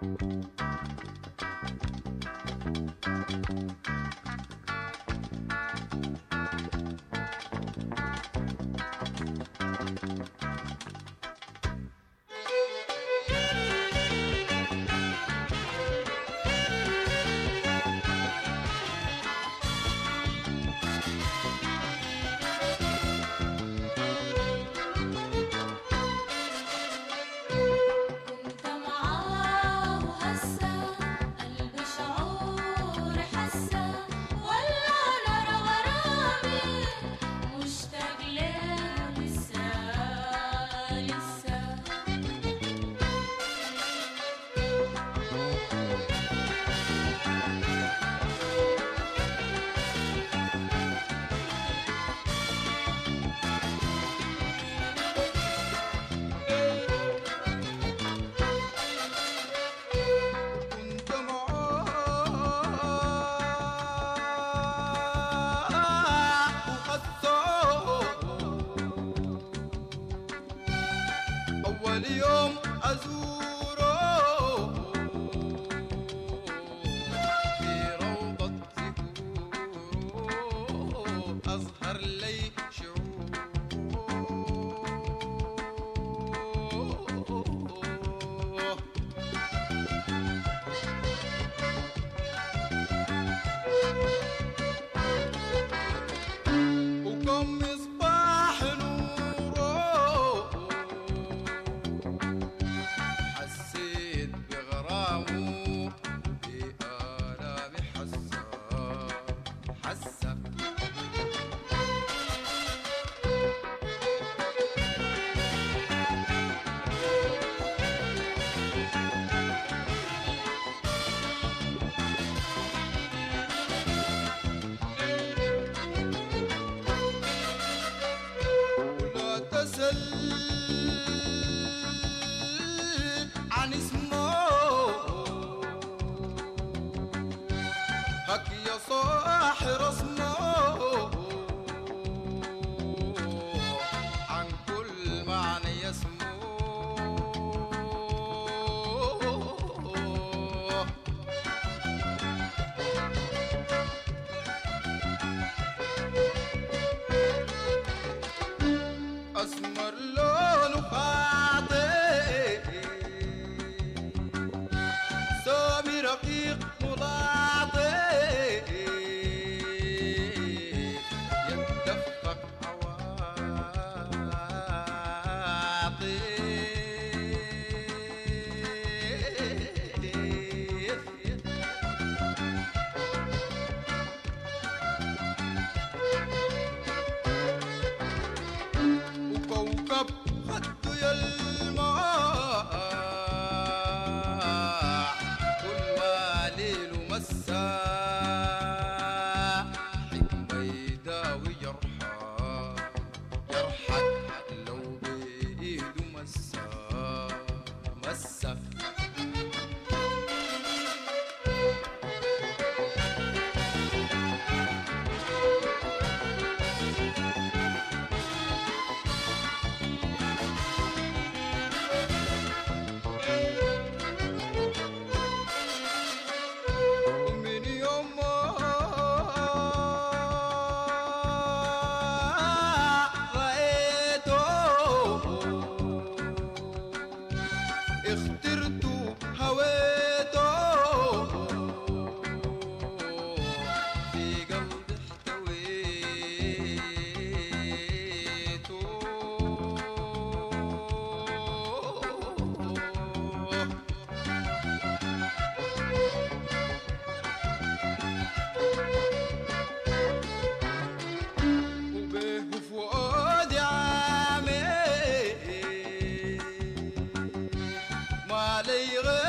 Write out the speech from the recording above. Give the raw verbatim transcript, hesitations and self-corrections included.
واليوم أزوره في روضة زهور أظهر لي شعور وكم مصباح نوره حسيت بغرامه بآلامي حسة حسة ولا تسل عن اسمه هك يا صاحي رسمه عن كل معنى يسمو أسمر لونه خاطئ سامي رقيق ملاطف يتدفق عواطف وكوكب خده يلمع كل ما ليله مساء حكمة يداوي جرحه جرحك لو بإيده مسا مسا ومن يوم ما رأيته اخترته هويته في قلبي احتويته وبيه فؤادي عامي ما لي غير